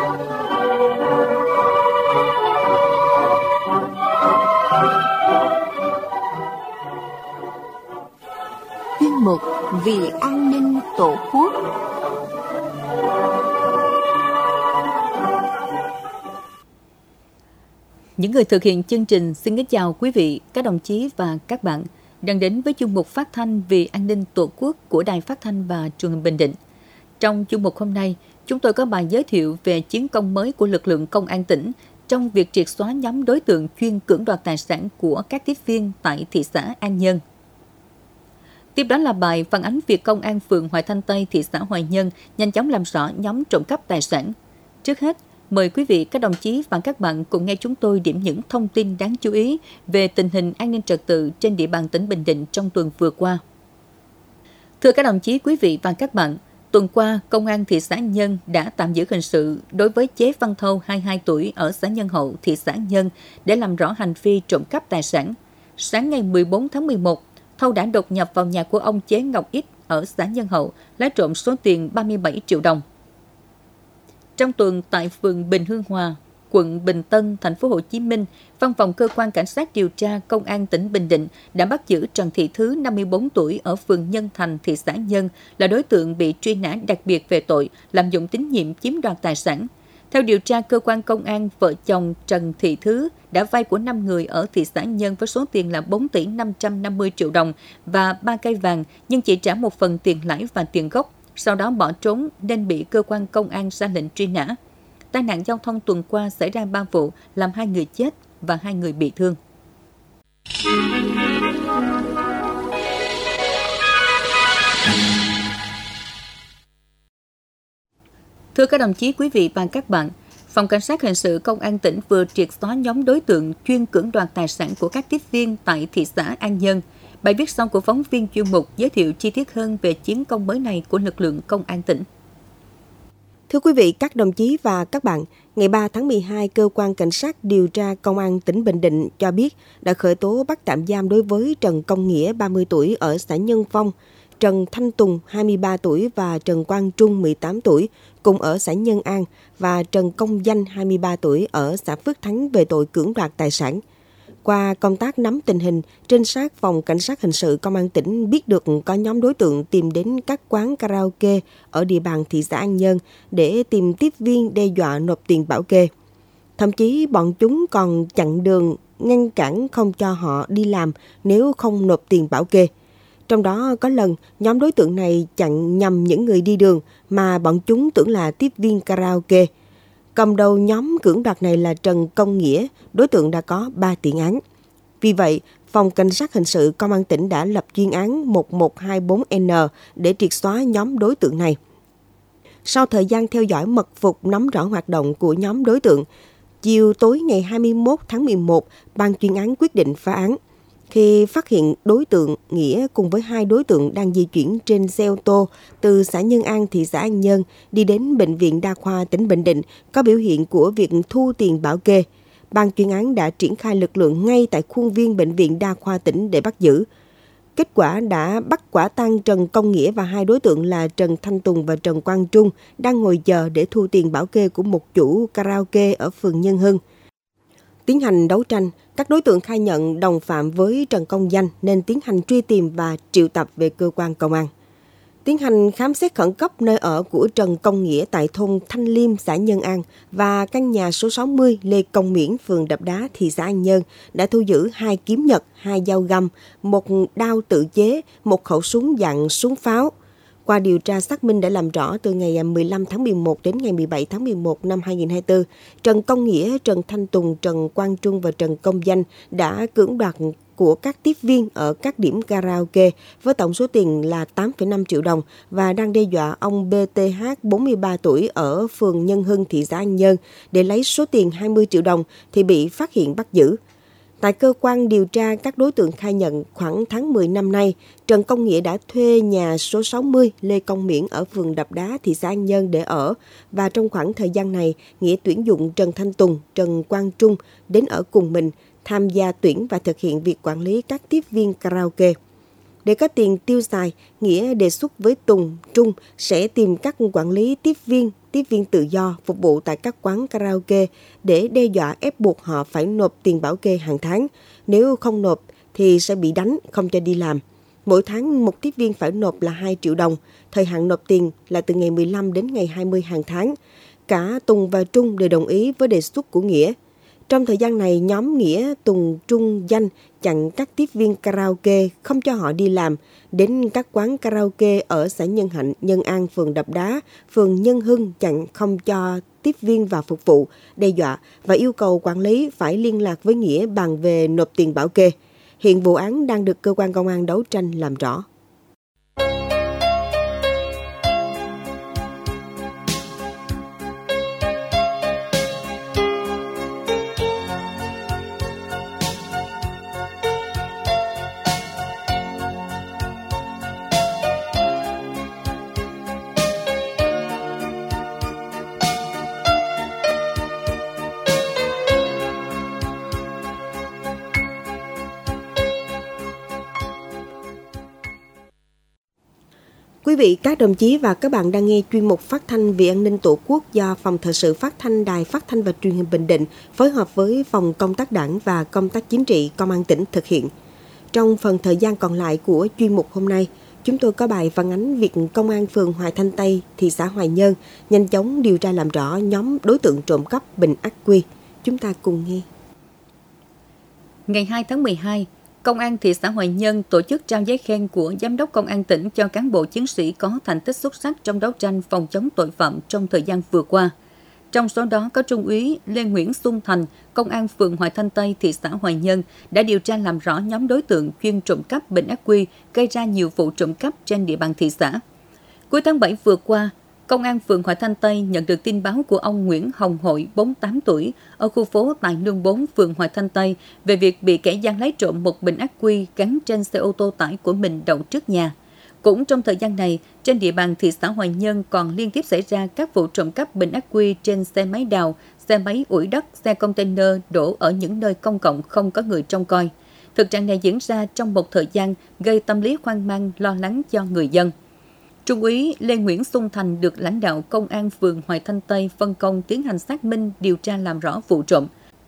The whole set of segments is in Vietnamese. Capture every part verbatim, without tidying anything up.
Chuyên mục Vì an ninh Tổ quốc. Những người thực hiện chương trình xin kính chào quý vị, các đồng chí và các bạn đang đến với chuyên mục phát thanh Vì an ninh Tổ quốc của Đài Phát thanh và Truyền hình Bình Định. Trong chuyên mục hôm nay, chúng tôi có bài giới thiệu về chiến công mới của lực lượng công an tỉnh trong việc triệt xóa nhóm đối tượng chuyên cưỡng đoạt tài sản của các tiếp viên tại thị xã An Nhơn. Tiếp đó là bài phản ánh việc công an phường Hoài Thanh Tây, thị xã Hoài Nhơn nhanh chóng làm rõ nhóm trộm cắp tài sản. Trước hết, mời quý vị, các đồng chí và các bạn cùng nghe chúng tôi điểm những thông tin đáng chú ý về tình hình an ninh trật tự trên địa bàn tỉnh Bình Định trong tuần vừa qua. Thưa các đồng chí, quý vị và các bạn, tuần qua, Công an thị xã Nhân đã tạm giữ hình sự đối với Chế Văn Thâu, hai mươi hai tuổi, ở xã Nhân Hậu, thị xã Nhân để làm rõ hành vi trộm cắp tài sản. Sáng ngày mười bốn tháng mười một, Thâu đã đột nhập vào nhà của ông Chế Ngọc Ích ở xã Nhân Hậu, lấy trộm số tiền ba mươi bảy triệu đồng. Trong tuần, tại phường Bình Hương Hòa, quận Bình Tân, thành phố Hồ Chí Minh, Văn phòng Cơ quan Cảnh sát điều tra Công an tỉnh Bình Định đã bắt giữ Trần Thị Thứ, năm mươi bốn tuổi, ở phường Nhân Thành, thị xã Nhân, là đối tượng bị truy nã đặc biệt về tội lạm dụng tín nhiệm chiếm đoạt tài sản. Theo điều tra cơ quan công an, vợ chồng Trần Thị Thứ đã vay của năm người ở thị xã Nhân với số tiền là bốn tỷ năm trăm năm mươi triệu đồng và ba cây vàng, nhưng chỉ trả một phần tiền lãi và tiền gốc, sau đó bỏ trốn nên bị cơ quan công an ra lệnh truy nã. Tai nạn giao thông tuần qua xảy ra ba vụ, làm hai người chết và hai người bị thương. Thưa các đồng chí, quý vị và các bạn, Phòng Cảnh sát Hình sự Công an tỉnh vừa triệt xóa nhóm đối tượng chuyên cưỡng đoạt tài sản của các tiếp viên tại thị xã An Nhơn. Bài viết sau của phóng viên chuyên mục giới thiệu chi tiết hơn về chiến công mới này của lực lượng công an tỉnh. Thưa quý vị, các đồng chí và các bạn, ngày ba tháng mười hai, Cơ quan Cảnh sát điều tra Công an tỉnh Bình Định cho biết đã khởi tố bắt tạm giam đối với Trần Công Nghĩa, ba mươi tuổi, ở xã Nhân Phong, Trần Thanh Tùng, hai mươi ba tuổi và Trần Quang Trung, mười tám tuổi, cùng ở xã Nhân An, và Trần Công Danh, hai mươi ba tuổi, ở xã Phước Thắng về tội cưỡng đoạt tài sản. Qua công tác nắm tình hình, trinh sát Phòng Cảnh sát Hình sự Công an tỉnh biết được có nhóm đối tượng tìm đến các quán karaoke ở địa bàn thị xã An Nhơn để tìm tiếp viên đe dọa nộp tiền bảo kê. Thậm chí bọn chúng còn chặn đường, ngăn cản không cho họ đi làm nếu không nộp tiền bảo kê. Trong đó có lần, nhóm đối tượng này chặn nhầm những người đi đường mà bọn chúng tưởng là tiếp viên karaoke. Cầm đầu nhóm cưỡng đoạt này là Trần Công Nghĩa, đối tượng đã có ba tiền án. Vì vậy, Phòng Cảnh sát Hình sự Công an tỉnh đã lập chuyên án một một hai bốn N để triệt xóa nhóm đối tượng này. Sau thời gian theo dõi mật phục nắm rõ hoạt động của nhóm đối tượng, chiều tối ngày hai mươi mốt tháng mười một, ban chuyên án quyết định phá án. Khi phát hiện đối tượng Nghĩa cùng với hai đối tượng đang di chuyển trên xe ô tô từ xã Nhân An, thị xã An Nhơn đi đến Bệnh viện Đa khoa tỉnh Bình Định có biểu hiện của việc thu tiền bảo kê, ban chuyên án đã triển khai lực lượng ngay tại khuôn viên Bệnh viện Đa khoa tỉnh để bắt giữ. Kết quả đã bắt quả tang Trần Công Nghĩa và hai đối tượng là Trần Thanh Tùng và Trần Quang Trung đang ngồi chờ để thu tiền bảo kê của một chủ karaoke ở phường Nhân Hưng. Tiến hành đấu tranh, các đối tượng khai nhận đồng phạm với Trần Công Danh nên tiến hành truy tìm và triệu tập về cơ quan công an. Tiến hành khám xét khẩn cấp nơi ở của Trần Công Nghĩa tại thôn Thanh Liêm, xã Nhân An và căn nhà số sáu mươi Lê Công Miễn, phường Đập Đá, thị xã An Nhơn đã thu giữ hai kiếm nhật, hai dao găm, một đao tự chế, một khẩu súng dạng súng pháo. Qua điều tra xác minh đã làm rõ từ ngày mười lăm tháng mười một đến ngày mười bảy tháng mười một năm hai nghìn không trăm hai mươi tư, Trần Công Nghĩa, Trần Thanh Tùng, Trần Quang Trung và Trần Công Danh đã cưỡng đoạt của các tiếp viên ở các điểm karaoke với tổng số tiền là tám phẩy năm triệu đồng và đang đe dọa ông bê tê hát, bốn mươi ba tuổi, ở phường Nhân Hưng, thị xã An Nhơn để lấy số tiền hai mươi triệu đồng thì bị phát hiện bắt giữ. Tại cơ quan điều tra, các đối tượng khai nhận khoảng tháng mười năm nay, Trần Công Nghĩa đã thuê nhà số sáu mươi Lê Công Miễn ở phường Đập Đá, thị xã An Nhơn để ở, và trong khoảng thời gian này, Nghĩa tuyển dụng Trần Thanh Tùng, Trần Quang Trung đến ở cùng mình, tham gia tuyển và thực hiện việc quản lý các tiếp viên karaoke. Để có tiền tiêu xài, Nghĩa đề xuất với Tùng, Trung sẽ tìm các quản lý tiếp viên tiếp viên tự do phục vụ tại các quán karaoke để đe dọa ép buộc họ phải nộp tiền bảo kê hàng tháng. Nếu không nộp thì sẽ bị đánh, không cho đi làm. Mỗi tháng một tiếp viên phải nộp là hai triệu đồng, thời hạn nộp tiền là từ ngày mười lăm đến ngày hai mươi hàng tháng. Cả Tùng và Trung đều đồng ý với đề xuất của Nghĩa. Trong thời gian này, nhóm Nghĩa, Tùng, Trung, Danh chặn các tiếp viên karaoke không cho họ đi làm, đến các quán karaoke ở xã Nhân Hạnh, Nhân An, phường Đập Đá, phường Nhân Hưng chặn không cho tiếp viên vào phục vụ, đe dọa và yêu cầu quản lý phải liên lạc với Nghĩa bàn về nộp tiền bảo kê. Hiện vụ án đang được cơ quan công an đấu tranh làm rõ. Quý vị, các đồng chí và các bạn đang nghe chuyên mục phát thanh vì an ninh Tổ quốc do Phòng Thời sự Phát thanh Đài Phát thanh và Truyền hình Bình Định phối hợp với Phòng Công tác Đảng và Công tác Chính trị Công an tỉnh thực hiện. Trong phần thời gian còn lại của chuyên mục hôm nay, chúng tôi có bài phản ánh việc Công an phường Hoài Thanh Tây, thị xã Hoài Nhơn nhanh chóng điều tra làm rõ nhóm đối tượng trộm cắp bình ắc quy. Chúng ta cùng nghe. Ngày hai tháng mười hai, Công an thị xã Hoài Nhơn tổ chức trao giấy khen của Giám đốc Công an tỉnh cho cán bộ chiến sĩ có thành tích xuất sắc trong đấu tranh phòng chống tội phạm trong thời gian vừa qua. Trong số đó có Trung úy Lê Nguyễn Xuân Thành, Công an phường Hoài Thanh Tây, thị xã Hoài Nhơn đã điều tra làm rõ nhóm đối tượng chuyên trộm cắp bình ắc quy gây ra nhiều vụ trộm cắp trên địa bàn thị xã. Cuối tháng bảy vừa qua, Công an phường Hoài Thanh Tây nhận được tin báo của ông Nguyễn Hồng Hội, bốn mươi tám tuổi, ở khu phố Tài Lương bốn, phường Hoài Thanh Tây, về việc bị kẻ gian lấy trộm một bình ắc quy gắn trên xe ô tô tải của mình đậu trước nhà. Cũng trong thời gian này, trên địa bàn thị xã Hoài Nhơn còn liên tiếp xảy ra các vụ trộm cắp bình ắc quy trên xe máy đào, xe máy ủi đất, xe container đổ ở những nơi công cộng không có người trông coi. Thực trạng này diễn ra trong một thời gian gây tâm lý hoang mang, lo lắng cho người dân. Trung úy Lê Nguyễn Xuân Thành được lãnh đạo Công an phường Hoài Thanh Tây phân công tiến hành xác minh, điều tra làm rõ vụ trộm.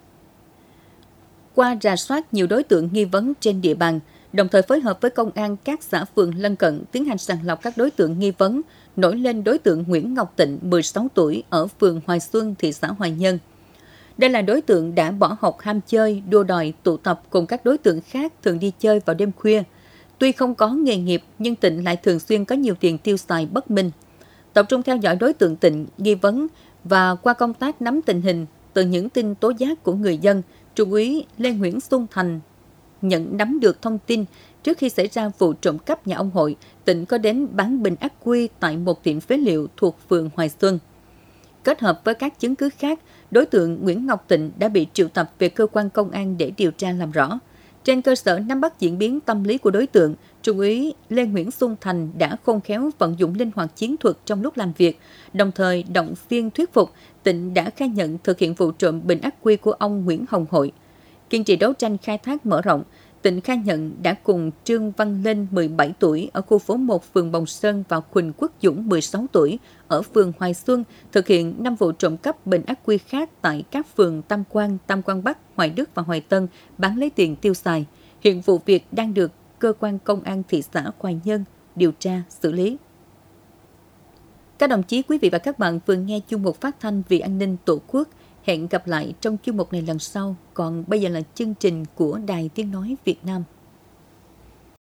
Qua rà soát nhiều đối tượng nghi vấn trên địa bàn, đồng thời phối hợp với công an các xã phường lân cận tiến hành sàng lọc các đối tượng nghi vấn, nổi lên đối tượng Nguyễn Ngọc Tịnh, mười sáu tuổi, ở phường Hoài Xuân, thị xã Hoài Nhơn. Đây là đối tượng đã bỏ học ham chơi, đua đòi, tụ tập cùng các đối tượng khác thường đi chơi vào đêm khuya. Tuy không có nghề nghiệp, nhưng Tịnh lại thường xuyên có nhiều tiền tiêu xài bất minh. Tập trung theo dõi đối tượng Tịnh nghi vấn và qua công tác nắm tình hình từ những tin tố giác của người dân, Trung úy Lê Nguyễn Xuân Thành nhận nắm được thông tin trước khi xảy ra vụ trộm cắp nhà ông Hội, Tịnh có đến bán bình ắc quy tại một tiệm phế liệu thuộc phường Hoài Xuân. Kết hợp với các chứng cứ khác, đối tượng Nguyễn Ngọc Tịnh đã bị triệu tập về cơ quan công an để điều tra làm rõ. Trên cơ sở nắm bắt diễn biến tâm lý của đối tượng, Trung úy Lê Nguyễn Xuân Thành đã khôn khéo vận dụng linh hoạt chiến thuật trong lúc làm việc, đồng thời động viên thuyết phục. Tịnh đã khai nhận thực hiện vụ trộm bình ắc quy của ông Nguyễn Hồng Hội. Kiên trì đấu tranh khai thác mở rộng, Tịnh khai nhận đã cùng Trương Văn Linh, mười bảy tuổi, ở khu phố một, phường Bồng Sơn và Huỳnh Quốc Dũng, mười sáu tuổi, ở phường Hoài Xuân, thực hiện năm vụ trộm cắp bình ắc quy khác tại các phường Tam Quan, Tam Quan Bắc, Hoài Đức và Hoài Tân, bán lấy tiền tiêu xài. Hiện vụ việc đang được cơ quan công an thị xã Hoài Nhơn điều tra, xử lý. Các đồng chí, quý vị và các bạn vừa nghe chuyên mục phát thanh vì an ninh Tổ quốc. Hẹn gặp lại trong chuyên mục này lần sau. Còn bây giờ là chương trình của Đài Tiếng Nói Việt Nam.